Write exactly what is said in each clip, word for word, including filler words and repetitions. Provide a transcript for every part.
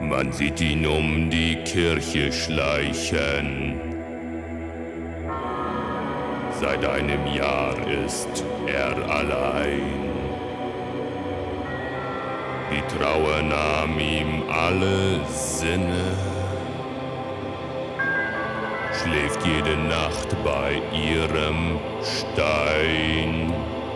Man sieht ihn um die Kirche schleichen. Seit einem Jahr ist er allein. Die Trauer nahm ihm alle Sinne, schläft jede Nacht bei ihrem Stein.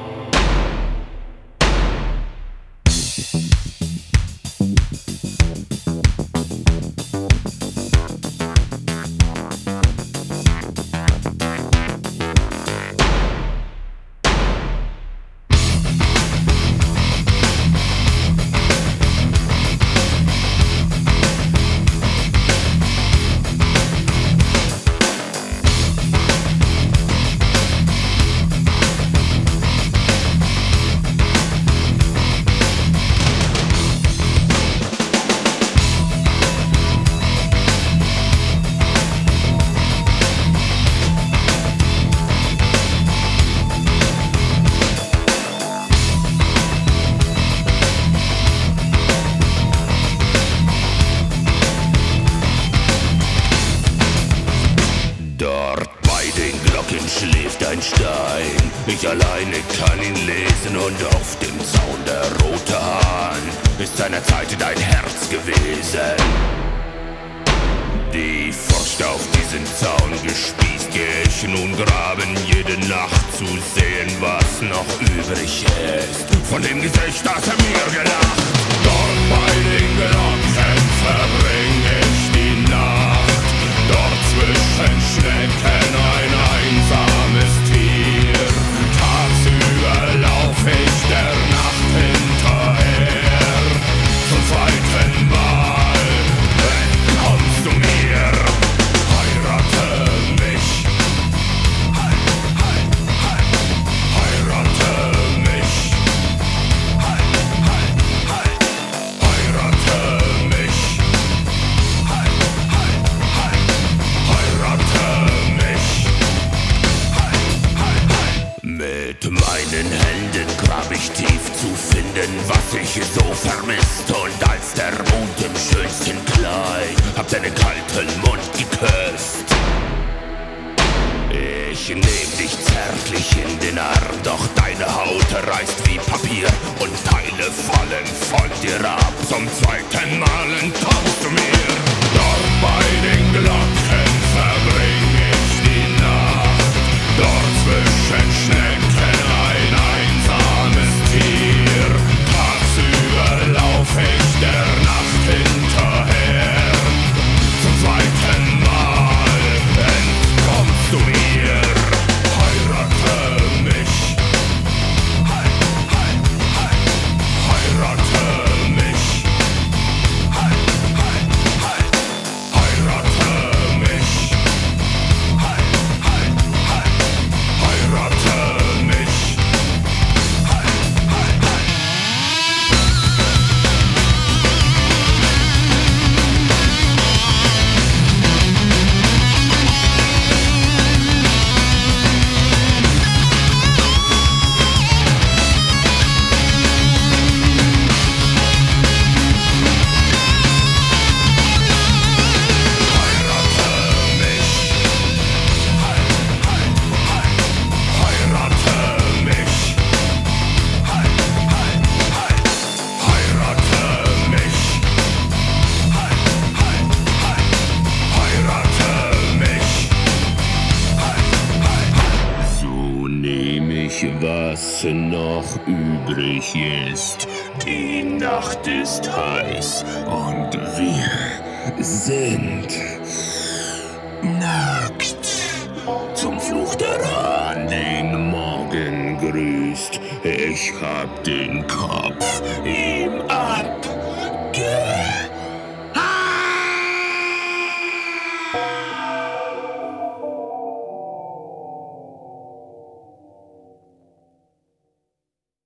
Schläft ein Stein, ich alleine kann ihn lesen und auf dem Zaun der rote Hahn ist seinerzeit dein Herz gewesen. Die Furcht auf diesen Zaun gespießt, geh ich nun graben jede Nacht zu sehen, was noch übrig ist von dem Gesicht, das er mir gelacht. Dort bei den Glocken verbring ich die Nacht, dort zwischen Schnecken ein einsames Tier. Tagsüber lauf ich der Nacht hinterher, zum zweiten Mal entkommst du mir. Heirate mich, hei, hei, hei. Heirate mich, hei, hei, hei. Heirate mich, hei, hei, hei. Heirate mich, hei, hei, hei. Mit meinen Händen grab ich tief zu finden, was ich so vermisst. Und als der Mond im schönsten Kleid hab deinen kalten Mund geküsst. Ich nehm dich zärtlich in den Arm, doch deine Haut reißt wie Papier und Teile fallen von dir ab. Zum zweiten Mal entkommst du mir. Dort bei den Glocken verbring ich die Nacht, dort zwischen Schnecken ein einsames Tier. Tagsüber lauf ich der Nacht hinterher, zum zweiten Mal entkommst du mir. Heirate mich, hei, hei, hei. Heirate mich, hei, hei, hei. Heirate mich, hei, hei, hei. Heirate mich, hei, hei, hei. So nehm ich, was noch übrig ist. Die Nacht ist heiß und wir sind nackt. Zum Fluch der Hahn den Morgen grüßt, ich hab den Kopf ihm ab.